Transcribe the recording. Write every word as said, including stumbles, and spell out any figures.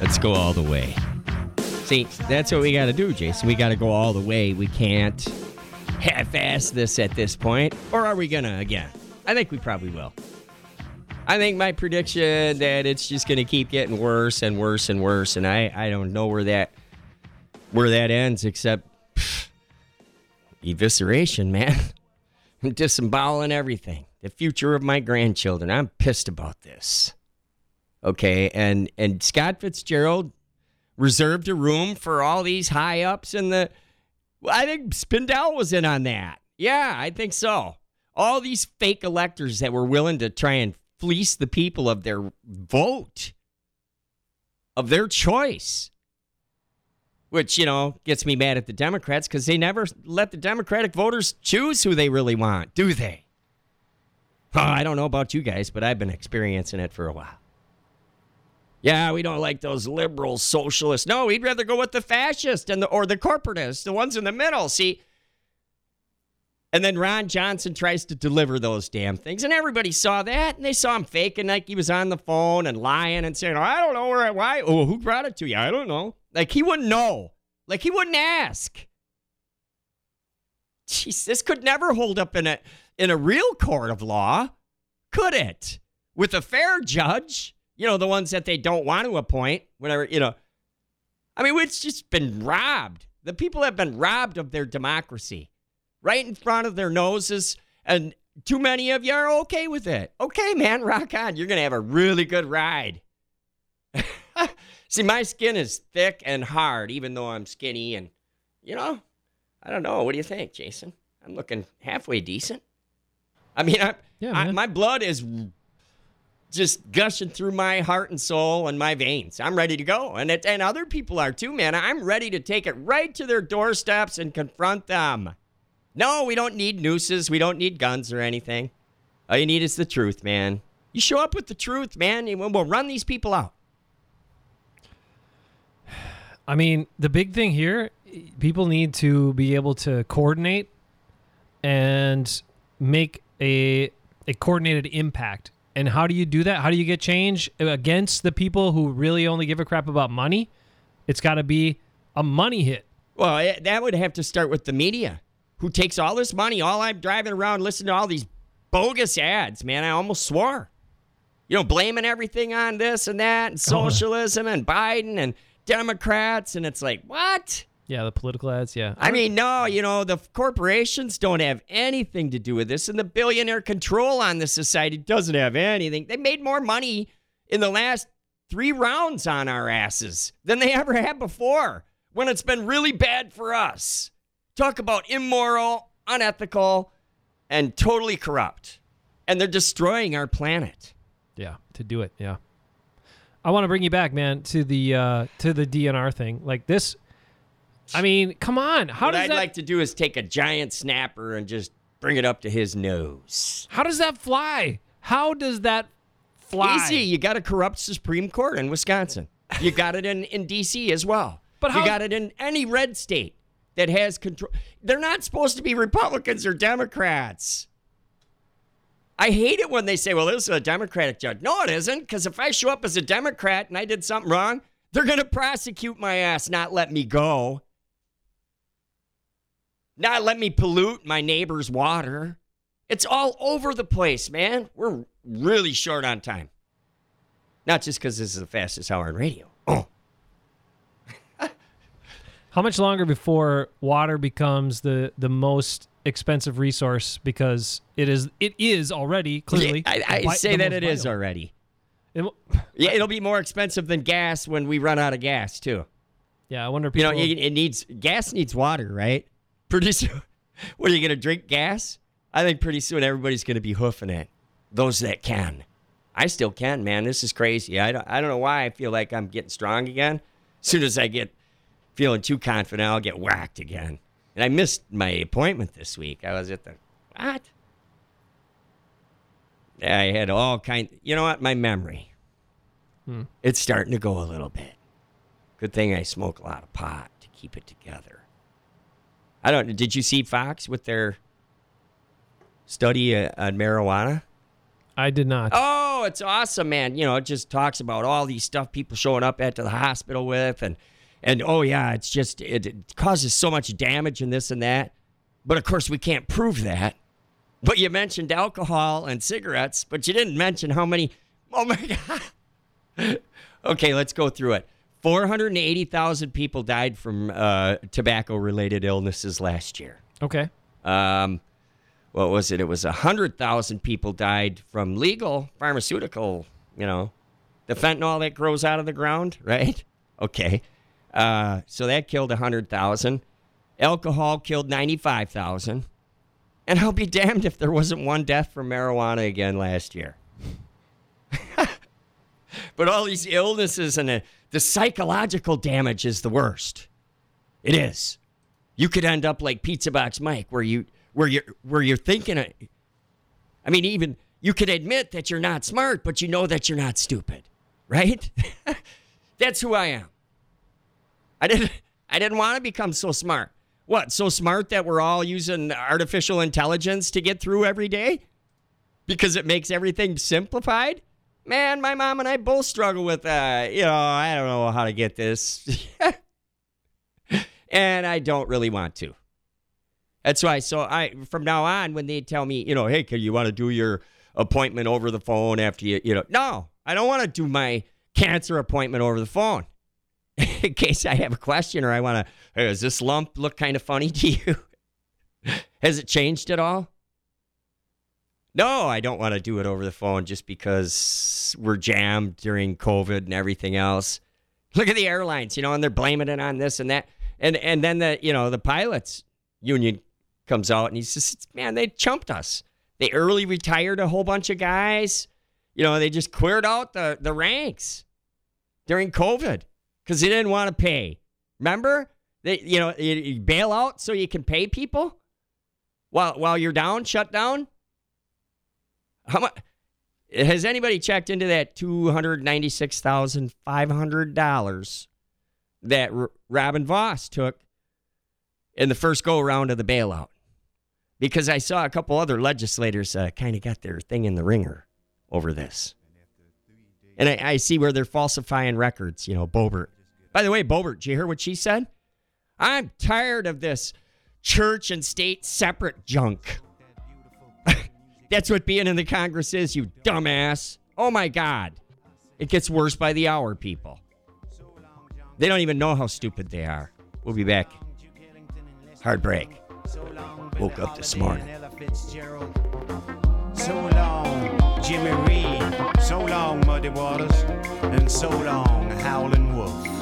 Let's go all the way. See, that's what we got to do, Jason. We got to go all the way. We can't half-ass this at this point. Or are we going to again? I think we probably will. I think my prediction that it's just going to keep getting worse and worse and worse, and I, I don't know where that where that ends except pff, evisceration, man. Disemboweling everything. The future of my grandchildren. I'm pissed about this. Okay, and and Scott Fitzgerald reserved a room for all these high ups in the. Well, I think Spindell was in on that. Yeah, I think so. All these fake electors that were willing to try and fleece the people of their vote, of their choice, which, you know, gets me mad at the Democrats because they never let the Democratic voters choose who they really want, do they? Oh, I don't know about you guys, but I've been experiencing it for a while. Yeah, we don't like those liberal socialists. No, we'd rather go with the fascists and the or the corporatists, the ones in the middle. See. And then Ron Johnson tries to deliver those damn things. And everybody saw that. And they saw him faking like he was on the phone and lying and saying, oh, I don't know where I, why. Oh, who brought it to you? I don't know. Like he wouldn't know. Like he wouldn't ask. Jeez, this could never hold up in a, in a real court of law. Could it? With a fair judge. You know, the ones that they don't want to appoint. Whatever, you know. I mean, it's just been robbed. The people have been robbed of their democracy. Right in front of their noses, and too many of you are okay with it. Okay, man, rock on. You're going to have a really good ride. See, my skin is thick and hard, even though I'm skinny, and, you know, I don't know. What do you think, Jason? I'm looking halfway decent. I mean, I, yeah, I, my blood is just gushing through my heart and soul and my veins. I'm ready to go, and it, and other people are too, man. I'm ready to take it right to their doorsteps and confront them. No, we don't need nooses. We don't need guns or anything. All you need is the truth, man. You show up with the truth, man, and we'll run these people out. I mean, the big thing here, people need to be able to coordinate and make a a coordinated impact. And how do you do that? How do you get change against the people who really only give a crap about money? It's got to be a money hit. Well, it, that would have to start with the media. Who takes all this money? All I'm driving around listening to all these bogus ads, man. I almost swore. You know, blaming everything on this and that and socialism and Biden and Democrats. And it's like, what? Yeah, the political ads, yeah. I mean, no, you know, the corporations don't have anything to do with this. And the billionaire control on the society doesn't have anything. They made more money in the last three rounds on our asses than they ever had before when it's been really bad for us. Talk about immoral, unethical, and totally corrupt. And they're destroying our planet. Yeah, to do it, yeah. I want to bring you back, man, to the uh, to the D N R thing. Like this, I mean, come on. How what does I'd that... like to do is take a giant snapper and just bring it up to his nose. How does that fly? How does that fly? Easy. You got a corrupt Supreme Court in Wisconsin. You got it in, in D C as well. But how... You got it in any red state that has control. They're not supposed to be Republicans or Democrats. I hate it when they say, well, this is a Democratic judge. No, it isn't, because if I show up as a Democrat and I did something wrong, they're going to prosecute my ass, not let me go. Not let me pollute my neighbor's water. It's all over the place, man. We're really short on time. Not just because this is the fastest hour in radio. Oh. How much longer before water becomes the, the most expensive resource, because it is it is already clearly. Yeah, I, I say that it vital. is already. It, yeah, it'll be more expensive than gas when we run out of gas too. Yeah, I wonder. If you people... know, it, it needs gas needs water, right? Pretty soon, what are you gonna drink? Gas? I think pretty soon everybody's gonna be hoofing it. Those that can. I still can, man. This is crazy. I don't, I don't know why I feel like I'm getting strong again. As soon as I get feeling too confident, I'll get whacked again. And I missed my appointment this week. I was at the, what? I had all kind, you know what? My memory. Hmm. It's starting to go a little bit. Good thing I smoke a lot of pot to keep it together. I don't, did you see Fox with their study uh, on marijuana? I did not. Oh, it's awesome, man. You know, it just talks about all these stuff people showing up at to the hospital with. And, and oh, yeah, it's just, it, it causes so much damage and this and that. But, of course, we can't prove that. But you mentioned alcohol and cigarettes, but you didn't mention how many. Oh, my God. Okay, let's go through it. four hundred eighty thousand people died from uh, tobacco-related illnesses last year. Okay. Um, what was it? It was one hundred thousand people died from legal pharmaceutical, you know, the fentanyl that grows out of the ground, right? Okay. Uh, so that killed one hundred thousand. Alcohol killed ninety-five thousand. And I'll be damned if there wasn't one death from marijuana again last year. But all these illnesses and the, the psychological damage is the worst. It is. You could end up like Pizza Box Mike, where you where you where you're thinking. Of, I mean, even you could admit that you're not smart, but you know that you're not stupid, right? That's who I am. I didn't. I didn't want to become so smart. What? So smart that we're all using artificial intelligence to get through every day because it makes everything simplified. Man, my mom and I both struggle with, uh, you know, I don't know how to get this. And I don't really want to. That's why, so I, from now on, when they tell me, you know, hey, can you want to do your appointment over the phone after you, you know, no, I don't want to do my cancer appointment over the phone. In case I have a question or I want to, hey, does this lump look kind of funny to you? Has it changed at all? No, I don't want to do it over the phone just because we're jammed during COVID and everything else. Look at the airlines, you know, and they're blaming it on this and that. And and then the, you know, the pilots union comes out and he says, man, they chumped us. They early retired a whole bunch of guys. You know, they just cleared out the, the ranks during COVID because they didn't want to pay. Remember? They, you know, you, you bail out so you can pay people while while you're down, shut down. How much has anybody checked into that two hundred ninety-six thousand five hundred dollars that R- Robin Voss took in the first go around of the bailout? Because I saw a couple other legislators uh, kind of got their thing in the ringer over this. And I, I see where they're falsifying records, you know, Boebert. By the way, Boebert, did you hear what she said? I'm tired of this church and state separate junk. That's what being in the Congress is, you dumbass. Oh, my God. It gets worse by the hour, people. They don't even know how stupid they are. We'll be back. Hard break. Woke up this morning. So long, Jimmy Reed. So long, Muddy Waters. And so long, Howlin' Wolf.